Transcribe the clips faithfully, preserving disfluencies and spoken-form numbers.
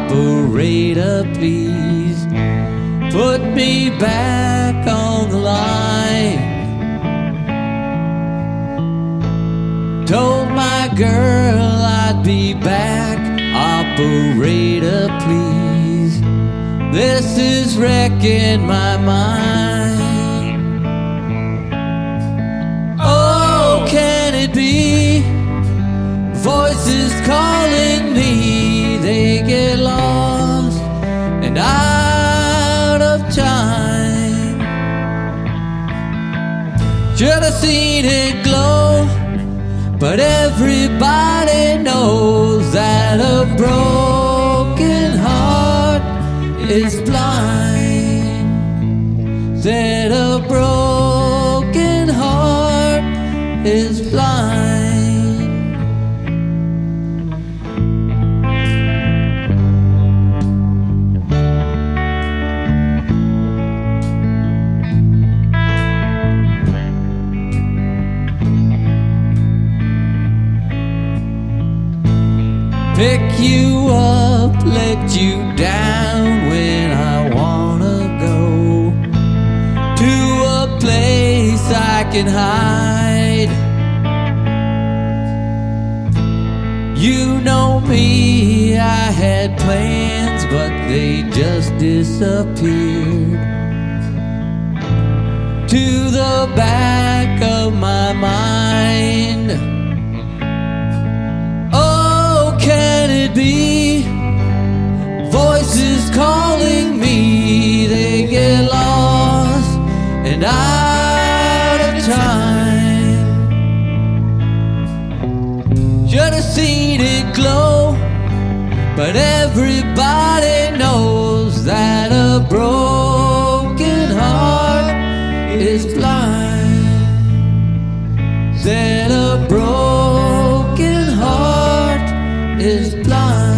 operator, please put me back on the line. Told my girl I'd be back, operator, please. This is wrecking my mind. Oh, can it be? Voices calling me, they get lost and out of time. Should have seen it glow, but everybody knows that a broken heart is blind. Said a broken heart is blind. Pick you up, let you down when I wanna go to a place I can hide. You know me, I had plans, but they just disappeared. To the back of my mind. Can it be? Voices calling me, they get lost and out of time. Should have seen it glow, but everybody knows that a broken heart is blind. Said a broken heart is blind.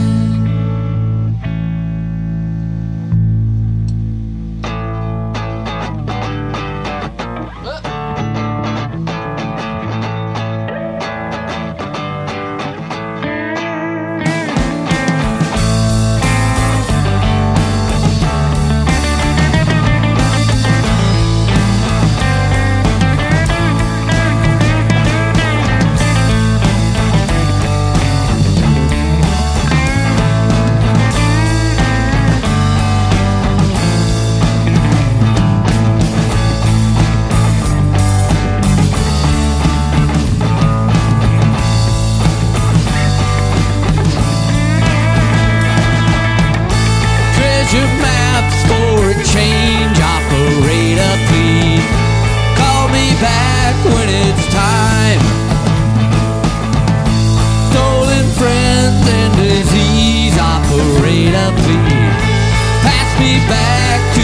Maps for a change, operator, please call me back when it's time. Stolen friends and disease, operator, please pass me back to